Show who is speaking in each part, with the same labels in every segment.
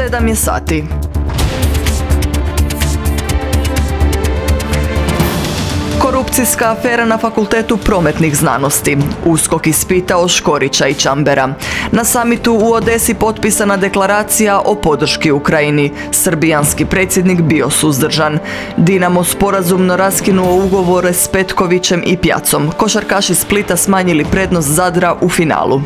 Speaker 1: 7 je sati. Korupcijska afera na Fakultetu prometnih znanosti. USKOK ispitao Škorića i Čambera. Na samitu u Odesi potpisana deklaracija o podrški Ukrajini. Srbijanski predsjednik bio suzdržan. Dinamo sporazumno raskinuo ugovore s Petkovićem i Pjacom. Košarkaši Splita smanjili prednost Zadra u finalu.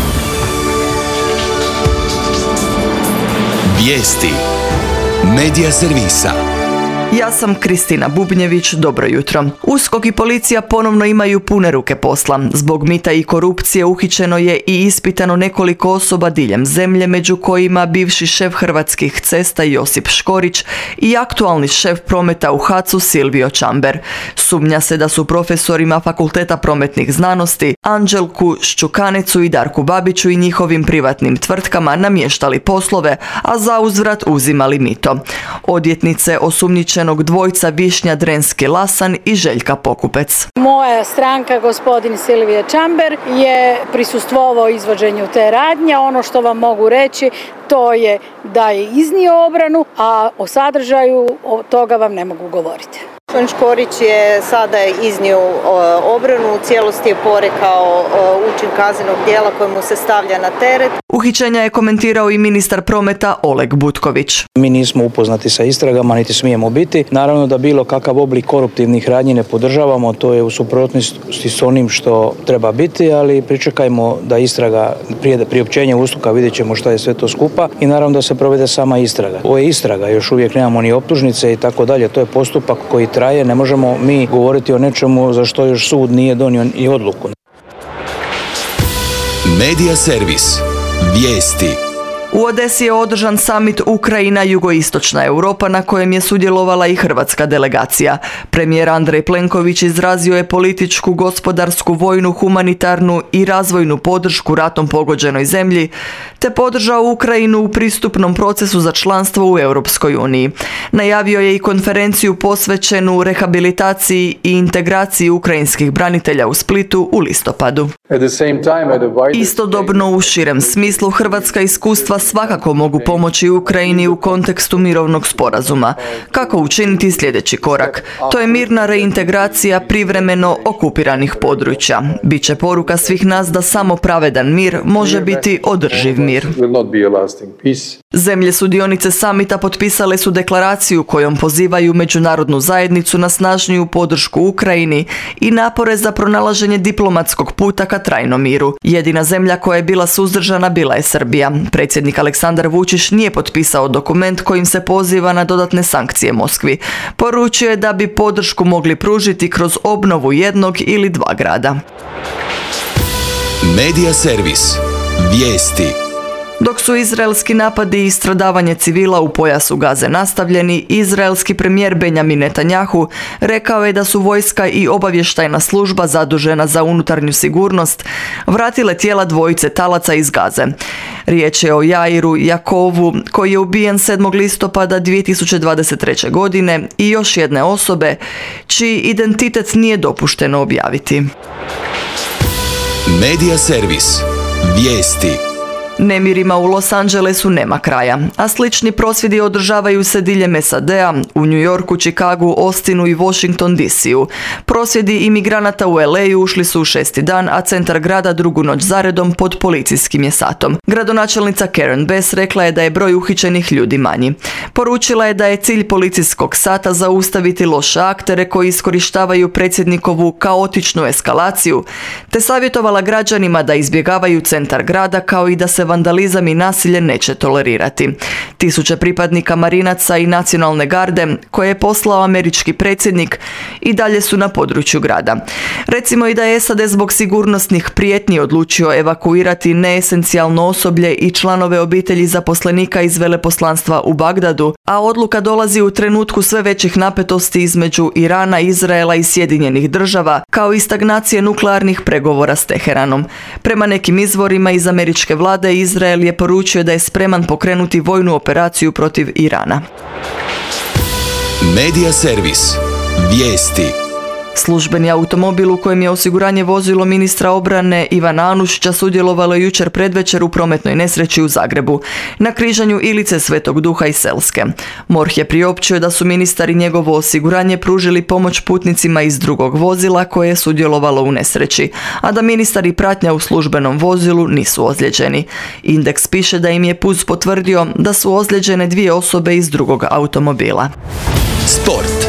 Speaker 2: Vijesti Medija servisa.
Speaker 1: Ja sam Kristina Bubnjević, dobro jutro. USKOK i policija ponovno imaju pune ruke posla. Zbog mita i korupcije uhićeno je i ispitano nekoliko osoba diljem zemlje, među kojima bivši šef Hrvatskih cesta Josip Škorić i aktualni šef prometa u HAC-u Silvio Čamber. Sumnja se da su profesorima Fakulteta prometnih znanosti Anđelku Ščukanecu i Darku Babiću i njihovim privatnim tvrtkama namještali poslove, a za uzvrat uzimali mito. Odvjetnice osumnjičenog dvojca Višnja Drenski-Lasan i Željka Pokupec.
Speaker 3: Moja stranka, gospodin Silvije Čamber, je prisustvovao izvođenju te radnje. Ono što vam mogu reći, to je da je iznio obranu, a o sadržaju toga vam ne mogu govoriti.
Speaker 4: Škorić je sada iznio obranu, u cijelosti je porekao učin kaznenog djela koje mu se stavlja na teret.
Speaker 1: Uhićenja je komentirao i ministar prometa Oleg Butković.
Speaker 5: Mi nismo upoznati sa istragama, niti smijemo biti. Naravno da bilo kakav oblik koruptivnih radnji ne podržavamo, to je u suprotnosti s onim što treba biti, ali pričekajmo da istraga, prije priopćenja USKOK-a vidjet ćemo što je sve to skupa i naravno da se provede sama istraga. Ovo je istraga, još uvijek nemamo ni optužnice i tako dalje, to je postupak koji traje, ne možemo mi govoriti o nečemu za što još sud nije donio i odluku.
Speaker 2: Medija servis. Vijesti.
Speaker 1: U Odesi je održan samit Ukrajina-Jugoistočna Europa na kojem je sudjelovala i hrvatska delegacija. Premijer Andrej Plenković izrazio je političku, gospodarsku, vojnu, humanitarnu i razvojnu podršku ratom pogođenoj zemlji, te podržao Ukrajinu u pristupnom procesu za članstvo u Europskoj uniji. Najavio je i konferenciju posvećenu rehabilitaciji i integraciji ukrajinskih branitelja u Splitu u listopadu. Istodobno u širem smislu hrvatska iskustva svakako mogu pomoći Ukrajini u kontekstu mirovnog sporazuma. Kako učiniti sljedeći korak? To je mirna reintegracija privremeno okupiranih područja. Biće poruka svih nas da samo pravedan mir može biti održiv mir. Zemlje sudionice samita potpisale su deklaraciju kojom pozivaju međunarodnu zajednicu na snažniju podršku Ukrajini i napore za pronalaženje diplomatskog puta ka trajnom miru. Jedina zemlja koja je bila suzdržana bila je Srbija. Predsjednik Aleksandar Vučić nije potpisao dokument kojim se poziva na dodatne sankcije Moskvi. Poručio je da bi podršku mogli pružiti kroz obnovu jednog ili dva grada.
Speaker 2: Medija servis. Vijesti.
Speaker 1: Dok su izraelski napadi i stradavanje civila u pojasu Gaze nastavljeni, izraelski premijer Benjamin Netanjahu rekao je da su vojska i obavještajna služba zadužena za unutarnju sigurnost vratile tijela dvojice talaca iz Gaze. Riječ je o Jairu Jakovu, koji je ubijen 7. listopada 2023. godine, i još jedne osobe čiji identitet nije dopušteno objaviti.
Speaker 2: Medija servis. Vijesti.
Speaker 1: Nemirima u Los Angelesu nema kraja, a slični prosvjedi održavaju se diljem SAD-a, u New Yorku, Chicagu, Austinu i Washington DC-u. Prosvjedi imigranata u LA-u ušli su u 6. dan, a centar grada drugu noć zaredom pod policijskim je satom. Gradonačelnica Karen Bass rekla je da je broj uhićenih ljudi manji. Poručila je da je cilj policijskog sata zaustaviti loše aktere koji iskorištavaju predsjednikovu kaotičnu eskalaciju, te savjetovala građanima da izbjegavaju centar grada, kao i da se vandalizam i nasilje neće tolerirati. Tisuće pripadnika marinaca i nacionalne garde, koje je poslao američki predsjednik, i dalje su na području grada. Recimo i da je SAD zbog sigurnosnih prijetnji odlučio evakuirati neesencijalno osoblje i članove obitelji zaposlenika iz veleposlanstva u Bagdadu, a odluka dolazi u trenutku sve većih napetosti između Irana, Izraela i Sjedinjenih država, kao i stagnacije nuklearnih pregovora s Teheranom. Prema nekim izvorima iz američke vlade, Izrael je poručio da je spreman pokrenuti vojnu operaciju protiv Irana.
Speaker 2: Medija servis. Vijesti.
Speaker 1: Službeni automobil u kojem je osiguranje vozilo ministra obrane Ivana Anušića sudjelovalo jučer predvečer u prometnoj nesreći u Zagrebu, na križanju Ilice Svetog Duha i Selske. MORH je priopćio da su ministar i njegovo osiguranje pružili pomoć putnicima iz drugog vozila koje je sudjelovalo u nesreći, a da ministar i pratnja u službenom vozilu nisu ozlijeđeni. Indeks piše da im je PUZ potvrdio da su ozlijeđene 2 osobe iz drugog automobila.
Speaker 2: Sport.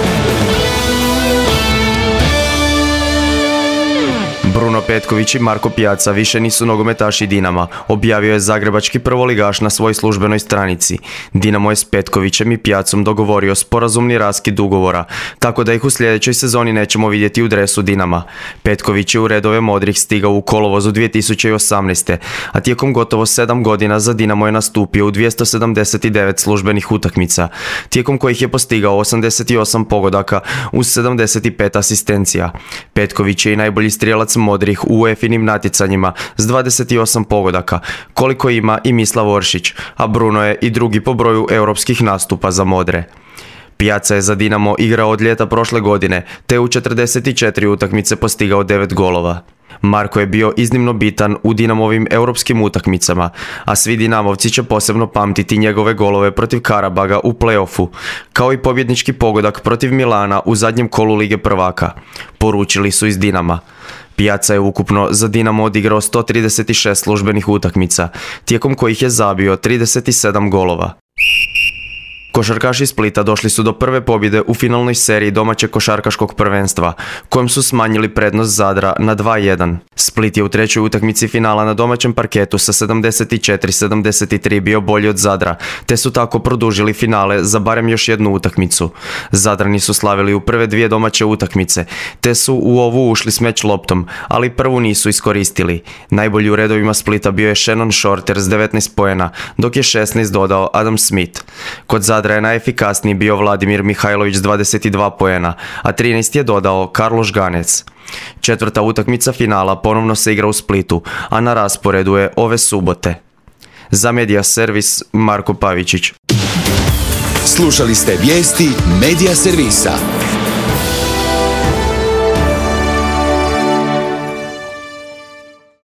Speaker 6: Bruno Petković i Marko Pijaca više nisu nogometaši Dinama, objavio je zagrebački prvoligaš na svojoj službenoj stranici. Dinamo je s Petkovićem i Pijacom dogovorio sporazumni raskid ugovora, tako da ih u sljedećoj sezoni nećemo vidjeti u dresu Dinama. Petković je u redove modrih stigao u kolovozu 2018. a tijekom gotovo 7 godina za Dinamo je nastupio u 279 službenih utakmica, tijekom kojih je postigao 88 pogodaka uz 75 asistencija. Petković je i najbolji strijelac modrih u UEFA-inim natjecanjima s 28 pogodaka, koliko ima i Mislav Oršić, a Bruno je i drugi po broju europskih nastupa za modre. Pijaca je za Dinamo igrao od ljeta prošle godine, te u 44 utakmice postigao 9 golova. Marko je bio iznimno bitan u Dinamovim europskim utakmicama, a svi Dinamovci će posebno pamtiti njegove golove protiv Karabaga u play-offu, kao i pobjednički pogodak protiv Milana u zadnjem kolu Lige prvaka, poručili su iz Dinama. Pijaca je ukupno za Dinamo odigrao 136 službenih utakmica, tijekom kojih je zabio 37 golova. Košarkaši Splita došli su do prve pobjede u finalnoj seriji domaćeg košarkaškog prvenstva, kojom su smanjili prednost Zadra na 2:1. Split je u trećoj utakmici finala na domaćem parketu sa 74-73 bio bolji od Zadra, te su tako produžili finale za barem još jednu utakmicu. Zadrani su slavili u prve 2 domaće utakmice, te su u ovu ušli s meč loptom, ali prvu nisu iskoristili. Najbolji u redovima Splita bio je Shannon Shorter s 19 poena, dok je 16 dodao Adam Smith. Kod Zadra je najefikasniji bio Vladimir Mihajlović s 22 poena, a 13 je dodao Karlo Žganec. Četvrta utakmica finala ponovno se igra u Splitu, a na rasporedu je ove subote. Za Media Servis, Marko Pavičić.
Speaker 2: Slušali ste vijesti Media Servisa.